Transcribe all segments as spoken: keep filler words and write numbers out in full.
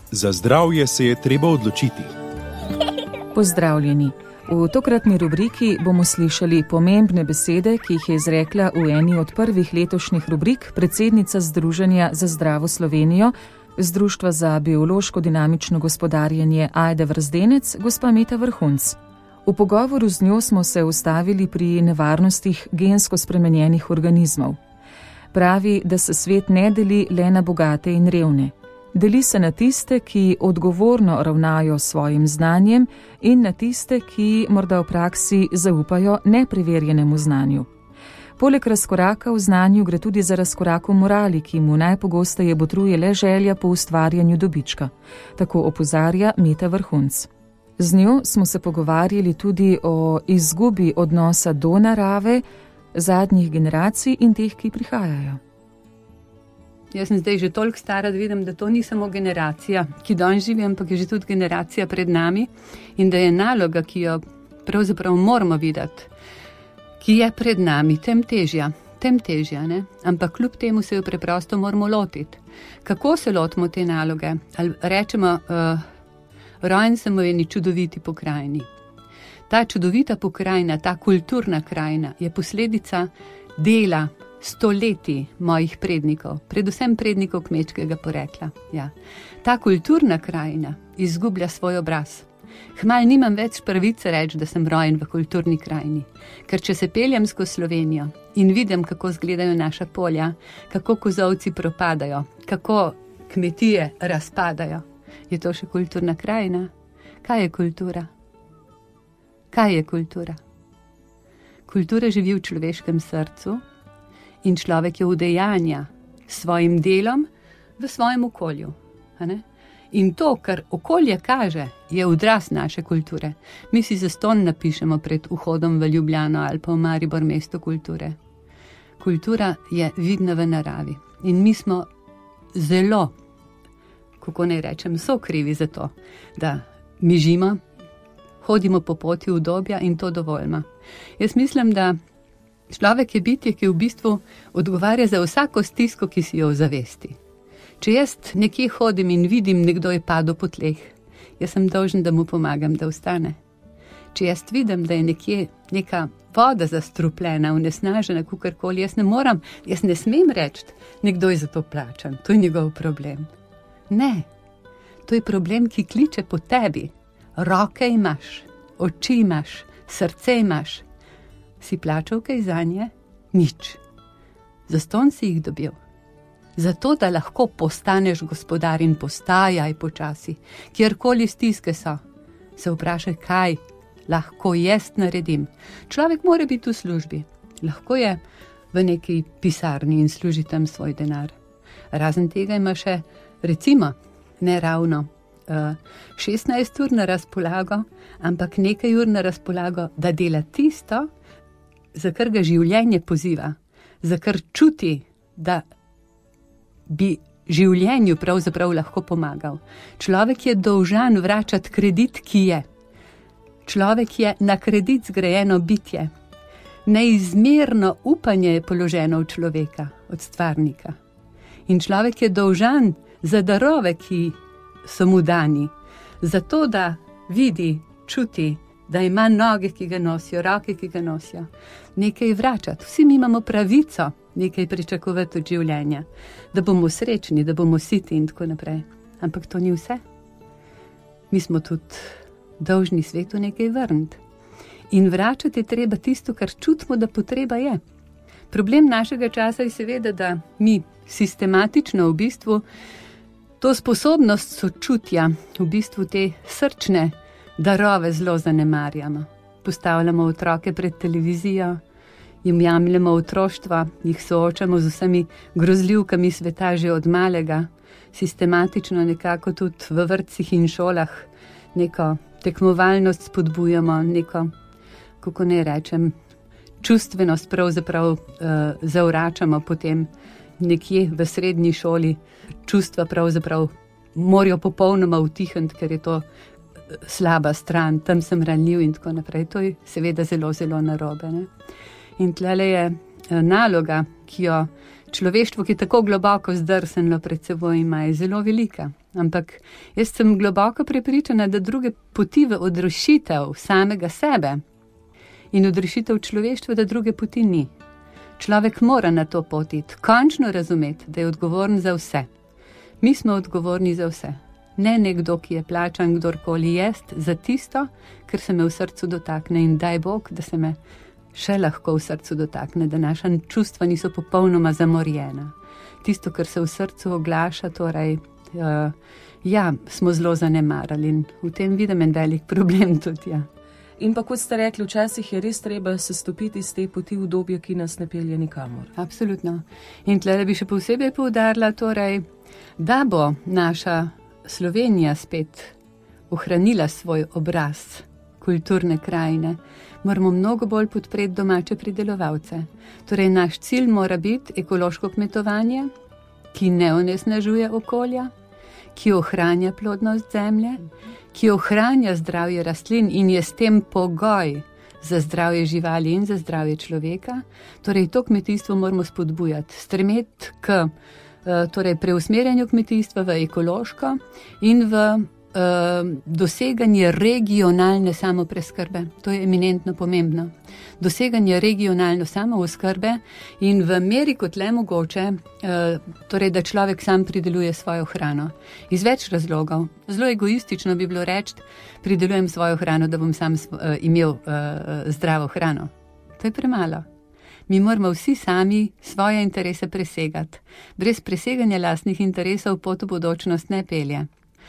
Za zdravje se je treba odločiti. Pozdravljeni. V tokratni rubriki bomo slišali pomembne besede, ki jih je izrekla v eni od prvih letošnjih rubrik predsednica Združenja za zdravo Slovenijo, Zdruštva za biološko dinamično gospodarjenje Ajde Vrzdence, gospa Meta Vrhunc. V pogovoru z njo smo se ustavili pri nevarnostih gensko spremenjenih organizmov. Pravi, da se svet ne deli le na bogate in revne. Deli se na tiste, ki odgovorno ravnajo s svojim znanjem, in na tiste, ki morda v praksi zaupajo nepreverjenemu znanju. Poleg razkoraka v znanju gre tudi za razkorak v morali, ki mu najpogosteje botruje le želja po ustvarjanju dobička. Tako opozarja Meta Vrhunc. Z njo smo se pogovarjali tudi o izgubi odnosa do narave, zadnjih generacij in teh, ki prihajajo. Jaz sem zdaj že toliko stara, da vidim, da to ni samo generacija, ki danes živi, ampak je že tudi generacija pred nami in da je naloga, ki jo pravzaprav moramo videti, ki je pred nami, tem težja, tem težja, ne? Ampak kljub temu se jo preprosto moramo lotiti. Kako se lotimo te naloge? Ali rečemo, uh, rojen sem v eni čudoviti pokrajini. Ta čudovita pokrajina, ta kulturna krajina je posledica dela stoletij mojih prednikov, predvsem prednikov kmečkega porekla. Ja. Ta kulturna krajina izgublja svoj obraz. Hmal nimam več pravice reči, da sem rojen v kulturni krajini, ker če se peljem skozi Slovenijo in vidim, kako izgledajo naša polja, kako kozovci propadajo, kako kmetije razpadajo, je to še kulturna krajina? Kaj je kultura? Kaj je kultura? Kultura živi v človeškem srcu in človek jo udejanja s svojim delom v svojem okolju. A ne? In to, kar okolje kaže, je odraz naše kulture. Mi si zastonj napišemo pred vhodom v Ljubljano ali pa v Maribor mesto kulture. Kultura je vidna v naravi in mi smo zelo, kako naj rečem, so krivi za to, da mižimo, hodimo po poti udobja in to dovoljma. Jaz mislim, da človek je bitje, ki v bistvu odgovarja za vsako stisko, ki si jo zavesti. Če jaz nekje hodim in vidim, nekdo je padel po tleh, jaz sem dolžen, da mu pomagam, da vstane. Če jaz vidim, da je nekje neka voda zastrupljena, onesnažena, kakorkoli, jaz ne moram, jaz ne smem reči, nekdo je za to plačan, to je njegov problem. Ne, to je problem, ki kliče po tebi. Roke imaš, oči imaš, srce imaš. Si plačal kaj zanje? Nič. Zastonj si jih dobil. Zato, da lahko postaneš gospodar in postajaj počasi. Kjerkoli stiske so, se vprašaj, kaj lahko jaz naredim. Človek mora biti v službi. Lahko je v neki pisarni in služi tam svoj denar. Razen tega ima še, recimo, ne ravno šestnajst ur na razpolago, ampak nekaj ur na razpolago, da dela tisto, za kar ga življenje poziva, za kar čuti, da bi življenju pravzaprav lahko pomagal. Človek je dolžan vračati kredit, ki je. Človek je na kredit zgrajeno bitje. Neizmerno upanje je položeno v človeka, od stvarnika. In človek je dolžan za darove, ki so mu dani, zato da vidi, čuti, da ima noge, ki ga nosijo, roke, ki ga nosijo, nekaj vračati. Vsi mi imamo pravico nekaj pričakovati od življenja, da bomo srečni, da bomo siti in tako naprej. Ampak to ni vse. Mi smo tudi dolžni svetu nekaj vrniti. In vračati je treba tisto, kar čutimo, da potreba je. Problem našega časa je seveda, da mi sistematično v bistvu to sposobnost sočutja, v bistvu te srčne darove zelo zanemarjamo. Postavljamo otroke pred televizijo, jim jemljemo otroštva, jih soočamo z vsemi grozljivkami sveta že od malega, sistematično nekako tudi v vrtcih in šolah neko tekmovalnost spodbujamo, neko, kako ne rečem, čustvenost pravzaprav uh, zavračamo potem nekje v srednji šoli, čustva pravzaprav morajo popolnoma utihniti, ker je to slaba stran, tam sem ranljiv in tako naprej. To je seveda zelo, zelo narobe. Ne? In tlele je naloga, ki jo človeštvo, ki je tako globoko zdrsenlo pred seboj ima, je zelo velika. Ampak jaz sem globoko prepričana, da druge poti v odrešitev samega sebe in odrešitev človeštva, da druge poti ni. Človek mora na to poti končno razumeti, da je odgovoren za vse. Mi smo odgovorni za vse. Ne nekdo, ki je plačan kdorkoli jest za tisto, kar se me v srcu dotakne in daj Bog, da se me še lahko v srcu dotakne, da naša čustva niso popolnoma zamorjena. Tisto, kar se v srcu oglaša, torej, uh, ja, smo zelo zanemarali in v tem vidim en velik problem tudi, ja. In pa kot ste rekli, včasih je res treba se stopiti z te poti v obdobje, ki nas ne pelje nikamor. Absolutno. In tle bi še posebej poudarila, torej, da bo naša Slovenija spet ohranila svoj obraz kulturne krajine, moramo mnogo bolj podpreti domače pridelovalce. Torej, naš cilj mora biti ekološko kmetovanje, ki ne onesnažuje okolja, ki ohranja plodnost zemlje, ki ohranja zdravje rastlin in je s tem pogoj za zdravje živali in za zdravje človeka. Torej, to kmetijstvo moramo spodbujati, stremeti k torej, preusmerjanju kmetijstva v ekološko in v uh, doseganje regionalne samopreskrbe. To je eminentno pomembno. Doseganje regionalne samooskrbe in v meri kot le mogoče, uh, torej, da človek sam prideluje svojo hrano. Iz več razlogov. Zelo egoistično bi bilo reči, pridelujem svojo hrano, da bom sam uh, imel uh, zdravo hrano. To je premalo. Mi moramo vsi sami svoje interese presegati. Brez preseganja lastnih interesov pot v bodočnost ne pelje.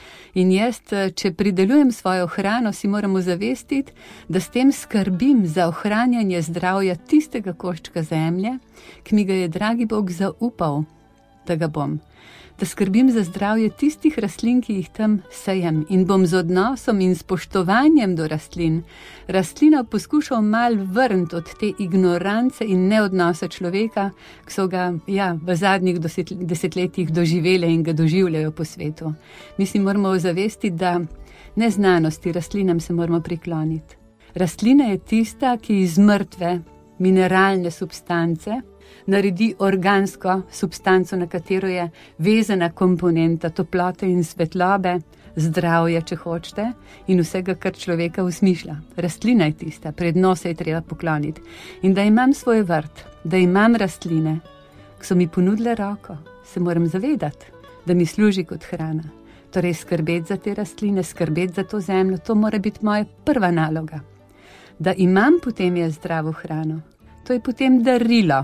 In jaz, če pridelujem svojo hrano, si moramo zavestiti, da s tem skrbim za ohranjanje zdravja tistega koščka zemlje, ki mi ga je dragi Bog zaupal, da ga bom. Da skrbim za zdravje tistih rastlin, ki jih tam sejem in bom z odnosom in spoštovanjem do rastlin rastlina poskušal mal vrniti od te ignorance in neodnosa človeka, ki so ga ja, v zadnjih desetletjih doživele in ga doživljajo po svetu. Mi si moramo zavesti, da neznanosti rastlinam se moramo prikloniti. Rastlina je tista, ki iz mrtve mineralne substance naredi organsko substanco, na katero je vezana komponenta toplote in svetlobe, zdravja, če hočete, in vsega, kar človeka usmišlja. Rastlina je tista, pred njo se je treba pokloniti. In da imam svoj vrt, da imam rastline, ki so mi ponudile roko, se moram zavedati, da mi služi kot hrana. Torej, skrbeti za te rastline, skrbeti za to zemljo, to mora biti moja prva naloga. Da imam potem jaz zdravo hrano, to je potem darilo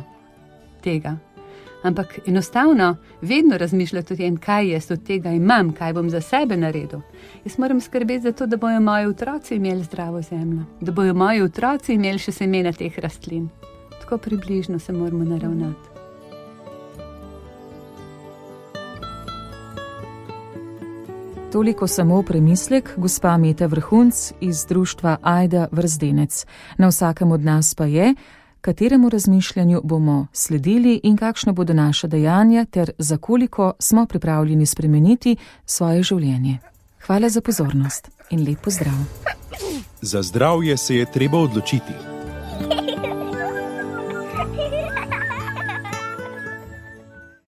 tega. Ampak enostavno vedno razmišljati o tem, kaj jaz od tega imam, kaj bom za sebe naredil. Jaz moram skrbeti za to, da bojo moji otroci imeli zdravo zemljo, da bojo moji otroci imeli še semena teh rastlin. Tako približno se moramo naravnati. Toliko samo premislek, gospa Meta Vrhunc iz društva Ajda Vrznec. Na vsakem od nas pa je, kateremu razmišljanju bomo sledili in kakšno bodo naša dejanja ter za koliko smo pripravljeni spremeniti svoje življenje. Hvala za pozornost in lep pozdrav. Za zdravje se je treba odločiti.